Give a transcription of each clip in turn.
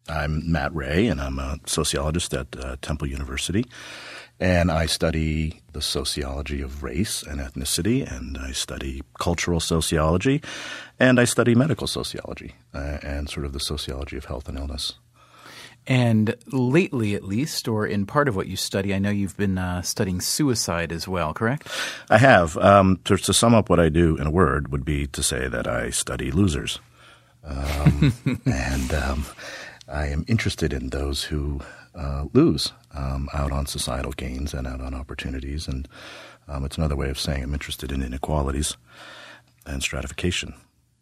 I'm Matt Ray, and I'm a sociologist at Temple University. And I study the sociology of race and ethnicity, and I study cultural sociology, and I study medical sociology and sort of the sociology of health and illness. And lately, at least, or in part of what you study, I know you've been studying suicide as well, correct? I have. To sum up what I do in a word would be to say that I study losers. And I am interested in those who lose out on societal gains and out on opportunities. And it's another way of saying I'm interested in inequalities and stratification.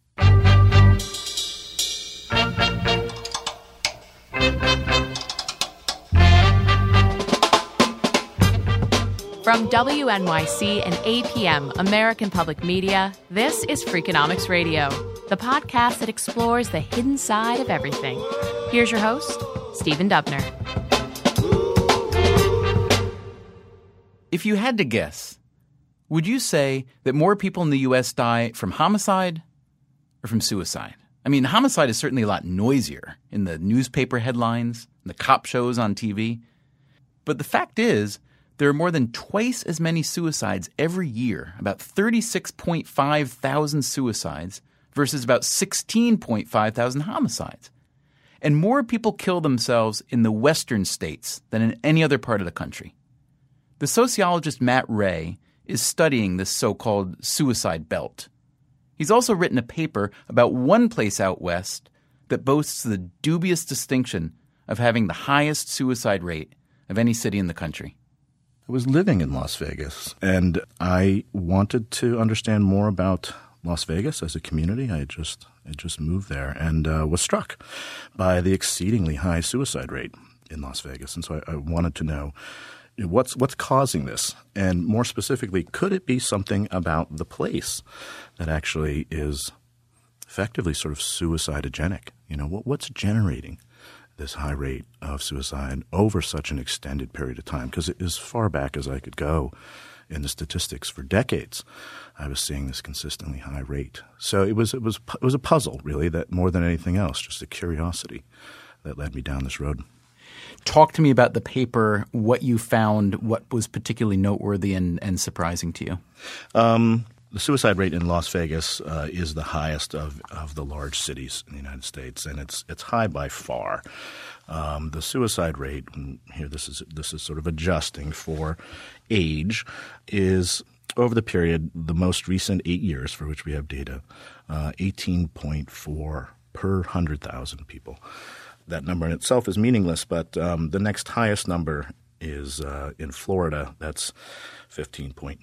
From WNYC and APM, American Public Media, this is Freakonomics Radio, the podcast that explores the hidden side of everything. Here's your host, Stephen Dubner. If you had to guess, would you say that more people in the U.S. die from homicide or from suicide? I mean, homicide is certainly a lot noisier in the newspaper headlines, and the cop shows on TV. But the fact is, there are more than twice as many suicides every year, about 36.5 thousand suicides versus about 16.5 thousand homicides. And more people kill themselves in the western states than in any other part of the country. The sociologist Matt Ray is studying this so-called suicide belt. He's also written a paper about one place out west that boasts the dubious distinction of having the highest suicide rate of any city in the country. I was living in Las Vegas, and I wanted to understand more about Las Vegas as a community. I had just moved there and was struck by the exceedingly high suicide rate in Las Vegas. And so I wanted to know what's causing this, and more specifically, could it be something about the place that actually is effectively sort of suicidogenic? You know, what's generating this high rate of suicide over such an extended period of time? Because as far back as I could go in the statistics for decades, I was seeing this consistently high rate. So it was a puzzle, really, that more than anything else, just a curiosity that led me down this road. Talk to me about the paper, what you found, what was particularly noteworthy and surprising to you. The suicide rate in Las Vegas is the highest of the large cities in the United States, and it's high by far. The suicide rate, and here this is sort of adjusting for age, is over the period, the most recent 8 years for which we have data, 18.4 per 100,000 people. That number in itself is meaningless, but the next highest number is in Florida. That's 15.9,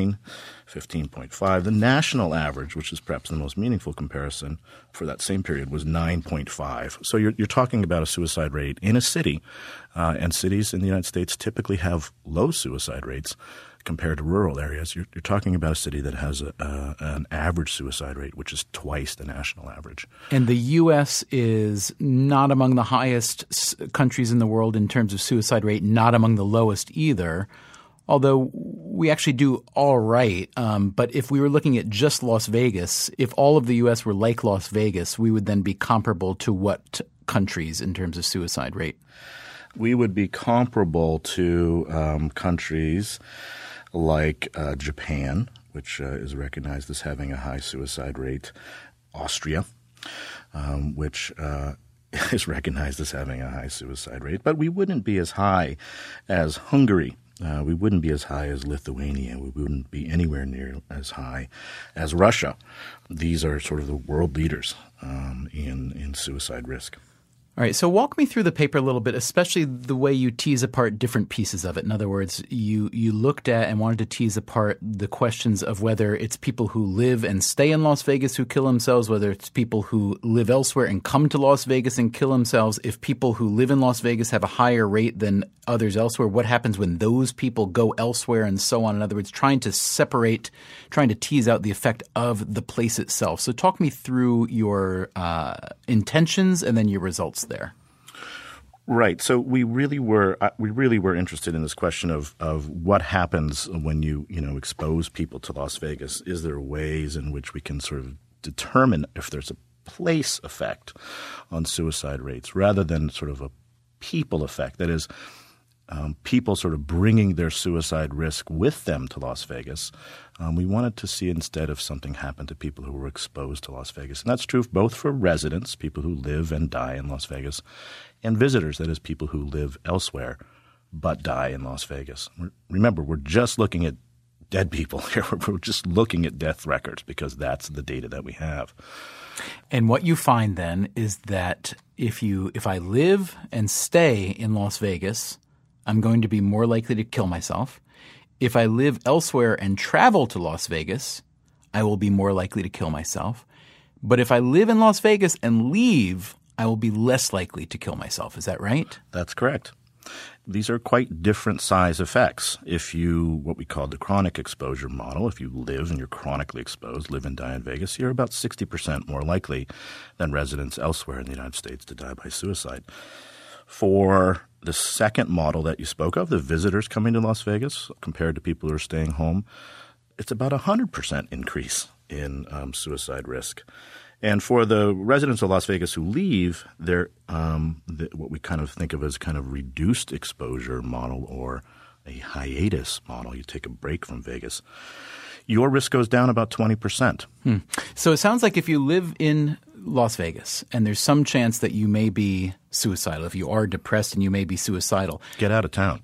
15.5. The national average, which is perhaps the most meaningful comparison for that same period, was 9.5. So you're talking about a suicide rate in a city, and cities in the United States typically have low suicide rates compared to rural areas. You're talking about a city that has an average suicide rate, which is twice the national average. And the U.S. is not among the highest countries in the world in terms of suicide rate, not among the lowest either, although we actually do all right. But if we were looking at just Las Vegas, if all of the U.S. were like Las Vegas, we would then be comparable to what countries in terms of suicide rate? We would be comparable to countries like Japan, which is recognized as having a high suicide rate, Austria, which is recognized as having a high suicide rate. But we wouldn't be as high as Hungary. We wouldn't be as high as Lithuania. We wouldn't be anywhere near as high as Russia. These are sort of the world leaders in suicide risk. All right, so walk me through the paper a little bit, especially the way you tease apart different pieces of it. In other words, you looked at and wanted to tease apart the questions of whether it's people who live and stay in Las Vegas who kill themselves, whether it's people who live elsewhere and come to Las Vegas and kill themselves. If people who live in Las Vegas have a higher rate than others elsewhere, what happens when those people go elsewhere and so on? In other words, trying to tease out the effect of the place itself. So talk me through your intentions and then your results there. Right. So we really were interested in this question of what happens when you expose people to Las Vegas. Is there ways in which we can sort of determine if there's a place effect on suicide rates rather than sort of a people effect. That is, people sort of bringing their suicide risk with them to Las Vegas. We wanted to see instead if something happened to people who were exposed to Las Vegas. And that's true both for residents, people who live and die in Las Vegas, and visitors, that is, people who live elsewhere but die in Las Vegas. Remember, we're just looking at dead people here. We're just looking at death records because that's the data that we have. And what you find then is that if I live and stay in Las Vegas, I'm going to be more likely to kill myself. If I live elsewhere and travel to Las Vegas, I will be more likely to kill myself. But if I live in Las Vegas and leave, I will be less likely to kill myself. Is that right? That's correct. These are quite different size effects. If you, what we call the chronic exposure model, if you live and you're chronically exposed, live and die in Vegas, you're about 60% more likely than residents elsewhere in the United States to die by suicide. For the second model that you spoke of, the visitors coming to Las Vegas compared to people who are staying home, it's about 100% increase in suicide risk. And for the residents of Las Vegas who leave, they're what we kind of think of as kind of reduced exposure model or a hiatus model. You take a break from Vegas. Your risk goes down about 20%. So it sounds like if you live in Las Vegas and there's some chance that you may be suicidal, if you are depressed and you may be suicidal. Get out of town.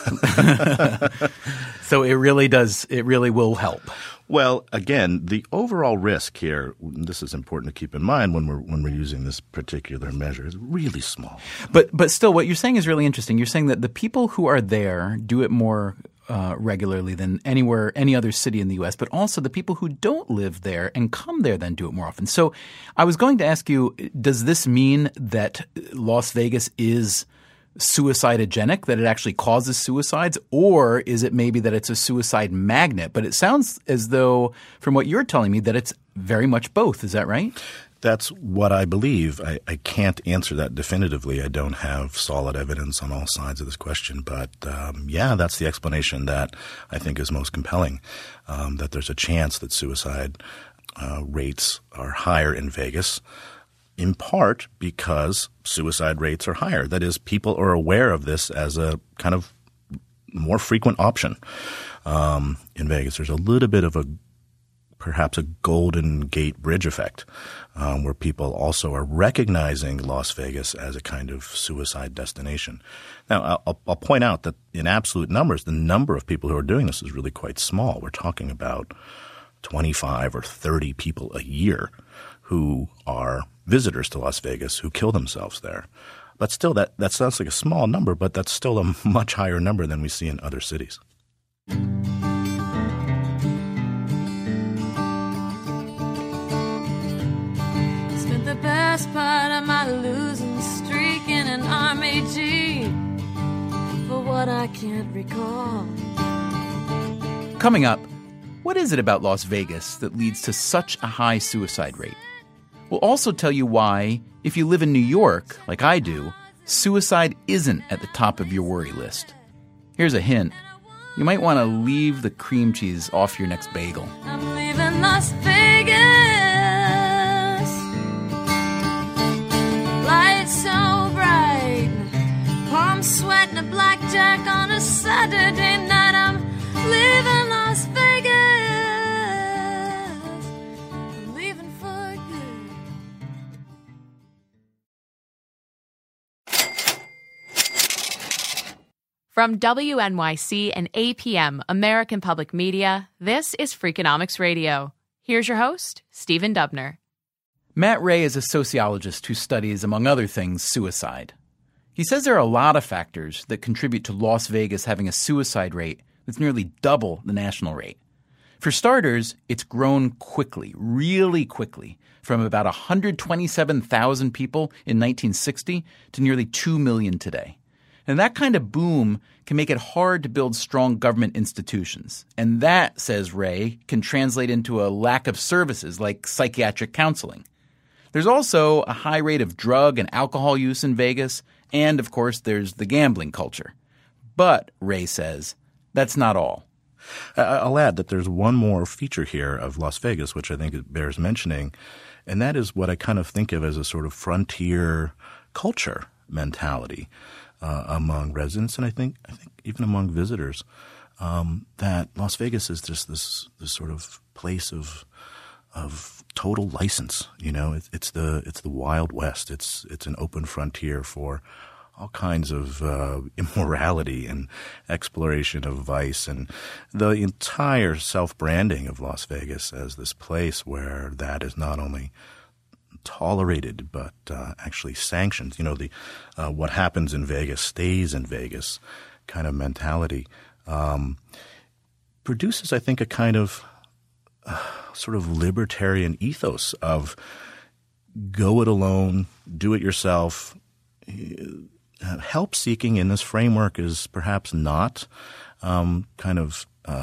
So it really will help. Well, again, the overall risk here, this is important to keep in mind when we're using this particular measure, is really small. But still, what you're saying is really interesting. You're saying that the people who are there do it more regularly than any other city in the U.S., but also the people who don't live there and come there then do it more often. So I was going to ask you, does this mean that Las Vegas is suicidogenic, that it actually causes suicides, or is it maybe that it's a suicide magnet? But it sounds as though, from what you're telling me, that it's very much both. Is that right? That's what I believe. I can't answer that definitively. I don't have solid evidence on all sides of this question. But yeah, that's the explanation that I think is most compelling, that there's a chance that suicide rates are higher in Vegas, in part because suicide rates are higher. That is, people are aware of this as a kind of more frequent option in Vegas. There's a little bit of perhaps a Golden Gate Bridge effect, where people also are recognizing Las Vegas as a kind of suicide destination. Now, I'll point out that in absolute numbers, the number of people who are doing this is really quite small. We're talking about 25 or 30 people a year who are visitors to Las Vegas who kill themselves there. But still, that sounds like a small number, but that's still a much higher number than we see in other cities. The best part of my losing streak in an RMAG for what I can't recall. Coming up, what is it about Las Vegas that leads to such a high suicide rate? We'll also tell you why, if you live in New York, like I do, suicide isn't at the top of your worry list. Here's a hint. You might want to leave the cream cheese off your next bagel. I'm leaving Las Vegas. Lights so bright, palm sweating a blackjack on a Saturday night. I'm leaving Las Vegas. I'm leaving for good. From WNYC and APM, American Public Media, this is Freakonomics Radio. Here's your host, Stephen Dubner. Matt Ray is a sociologist who studies, among other things, suicide. He says there are a lot of factors that contribute to Las Vegas having a suicide rate that's nearly double the national rate. For starters, it's grown quickly, really quickly, from about 127,000 people in 1960 to nearly 2 million today. And that kind of boom can make it hard to build strong government institutions. And that, says Ray, can translate into a lack of services like psychiatric counseling. There's also a high rate of drug and alcohol use in Vegas, and of course there's the gambling culture. But, Ray says, that's not all. I'll add that there's one more feature here of Las Vegas, which I think it bears mentioning, And that is what I kind of think of as a sort of frontier culture mentality among residents, and I think even among visitors, that Las Vegas is just this sort of place of total license. It's the Wild West. It's an open frontier for all kinds of immorality and exploration of vice, and the entire self-branding of Las Vegas as this place where that is not only tolerated but actually sanctioned. The what happens in Vegas stays in Vegas kind of mentality produces, I think, a kind of sort of libertarian ethos of go it alone, do it yourself. Help seeking in this framework is perhaps not kind of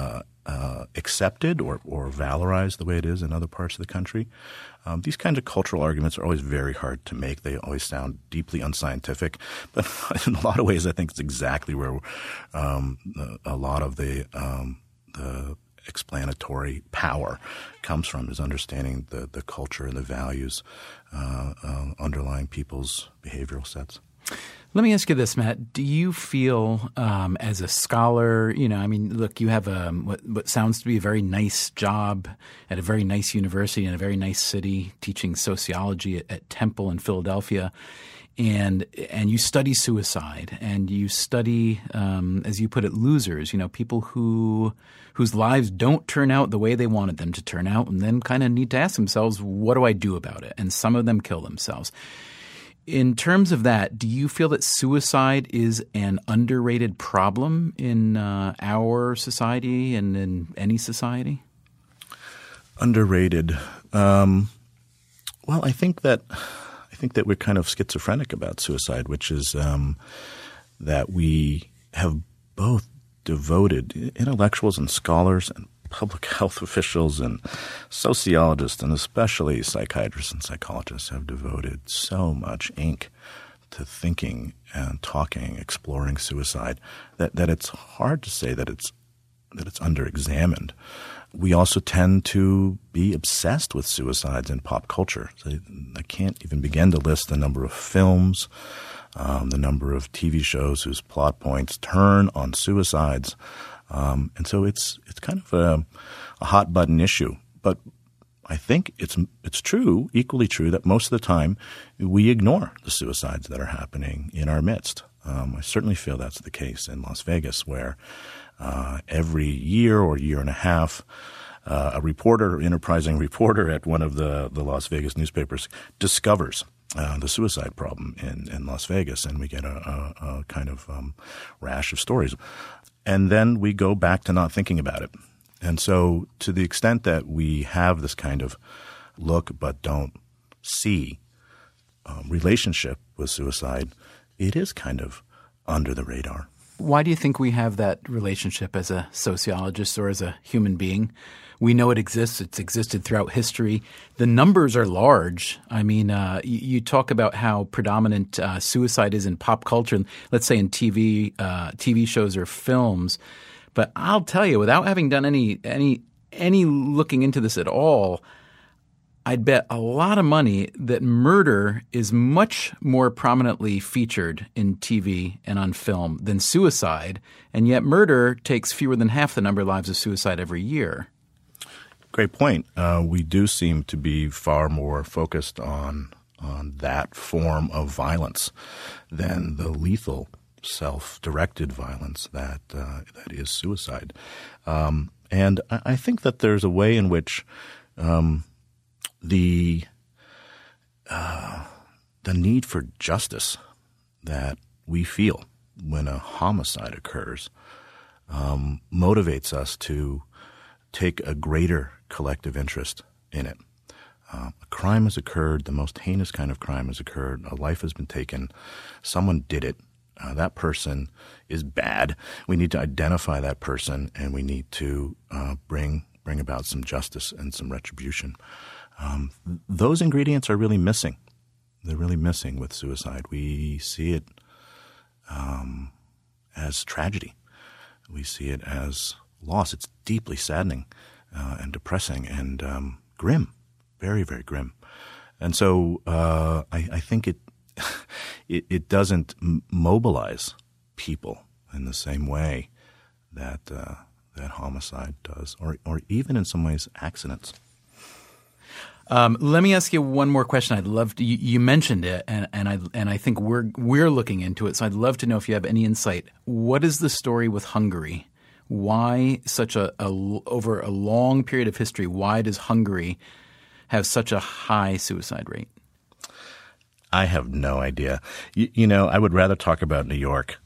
accepted or valorized the way it is in other parts of the country. These kinds of cultural arguments are always very hard to make. They always sound deeply unscientific. But in a lot of ways, I think it's exactly where a lot of the explanatory power comes from, is understanding the culture and the values underlying people's behavioral sets. Let me ask you this, Matt. Do you feel as a scholar, look, you have what sounds to be a very nice job at a very nice university in a very nice city teaching sociology at Temple in Philadelphia, and you study suicide, and you study, as you put it, losers, people whose lives don't turn out the way they wanted them to turn out, and then kind of need to ask themselves, what do I do about it? And some of them kill themselves. In terms of that, do you feel that suicide is an underrated problem in our society and in any society? Underrated. Well, I think that we're kind of schizophrenic about suicide, which is that we have both devoted intellectuals and scholars and public health officials and sociologists, and especially psychiatrists and psychologists, have devoted so much ink to thinking and talking, exploring suicide, that it's hard to say that it's under-examined. We also tend to be obsessed with suicides in pop culture. So I can't even begin to list the number of films, the number of TV shows whose plot points turn on suicides. And so it's kind of a hot button issue. But I think it's true, equally true, that most of the time we ignore the suicides that are happening in our midst. I certainly feel that's the case in Las Vegas, where every year or year and a half, enterprising reporter at one of the Las Vegas newspapers discovers the suicide problem in Las Vegas, and we get a kind of rash of stories. And then we go back to not thinking about it. And so to the extent that we have this kind of look but don't see relationship with suicide, it is kind of under the radar. Why do you think we have that relationship as a sociologist or as a human being? We know it exists. It's existed throughout history. The numbers are large. I mean, you talk about how predominant suicide is in pop culture, let's say in TV shows or films. But I'll tell you, without having done any looking into this at all, I'd bet a lot of money that murder is much more prominently featured in TV and on film than suicide, and yet murder takes fewer than half the number of lives of suicide every year. Great point. We do seem to be far more focused on that form of violence than the lethal self-directed violence that is suicide. And I think that there's a way in which the need for justice that we feel when a homicide occurs motivates us to take a greater collective interest in it. A crime has occurred, the most heinous kind of crime has occurred, a life has been taken, someone did it, that person is bad. We need to identify that person, and we need to bring about some justice and some retribution. Those ingredients are really missing. They're really missing with suicide. We see it as tragedy. We see it as loss. It's deeply saddening and depressing and grim, very, very grim. And so I think it doesn't mobilize people in the same way that homicide does, or even in some ways accidents. Let me ask you one more question. I'd love to. You mentioned it, and I think we're looking into it. So I'd love to know if you have any insight. What is the story with Hungary? Why such over a long period of history? Why does Hungary have such a high suicide rate? I have no idea. I would rather talk about New York.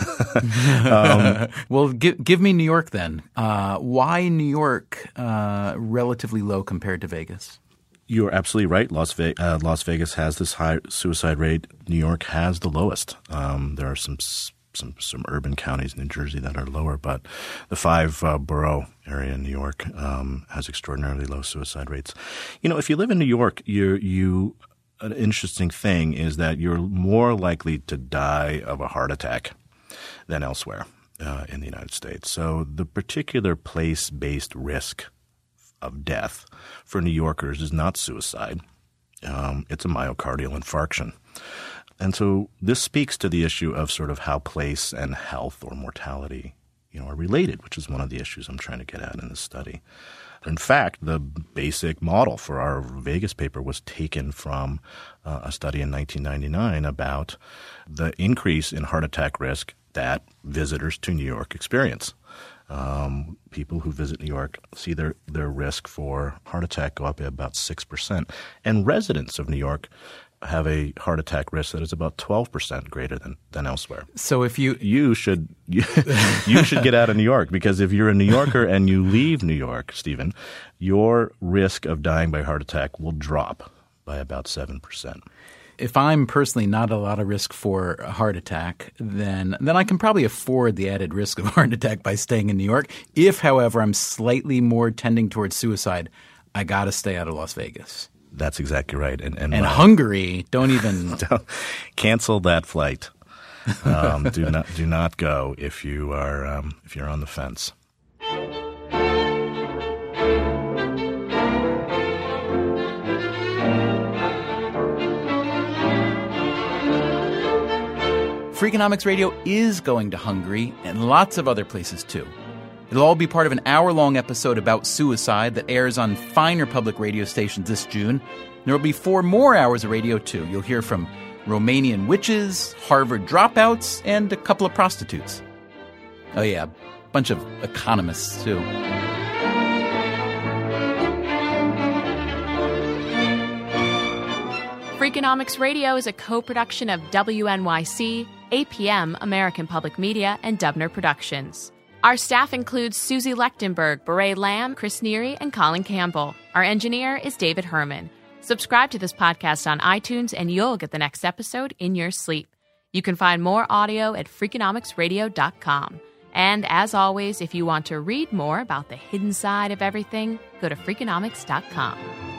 Well, give me New York then. Why New York relatively low compared to Vegas? You're absolutely right. Las Vegas has this high suicide rate. New York has the lowest. There are some urban counties in New Jersey that are lower, but the 5-borough area in New York has extraordinarily low suicide rates. If you live in New York, an interesting thing is that you're more likely to die of a heart attack than elsewhere in the United States. So the particular place-based risk of death for New Yorkers is not suicide. It's a myocardial infarction. And so this speaks to the issue of sort of how place and health or mortality, are related, which is one of the issues I'm trying to get at in this study. In fact, the basic model for our Vegas paper was taken from a study in 1999 about the increase in heart attack risk that visitors to New York experience. People who visit New York see their risk for heart attack go up by about 6%. And residents of New York have a heart attack risk that is about 12% greater than elsewhere. So if you should get out of New York, because if you're a New Yorker and you leave New York, Stephen, your risk of dying by heart attack will drop by about 7%. If I'm personally not a lot of risk for a heart attack, then I can probably afford the added risk of heart attack by staying in New York. If, however, I'm slightly more tending towards suicide, I got to stay out of Las Vegas. That's exactly right. And Hungary, don't cancel that flight. Do not go if you're on the fence. Freakonomics Radio is going to Hungary and lots of other places too. It'll all be part of an hour-long episode about suicide that airs on finer public radio stations this June. There will be 4 more hours of radio too. You'll hear from Romanian witches, Harvard dropouts, and a couple of prostitutes. Oh yeah, a bunch of economists too. Freakonomics Radio is a co-production of WNYC, APM, American Public Media, and Dubner Productions. Our staff includes Susie Lechtenberg, Beret Lamb, Chris Neary, and Colin Campbell. Our engineer is David Herman. Subscribe to this podcast on iTunes, and you'll get the next episode in your sleep. You can find more audio at Freakonomicsradio.com. And as always, if you want to read more about the hidden side of everything, go to Freakonomics.com.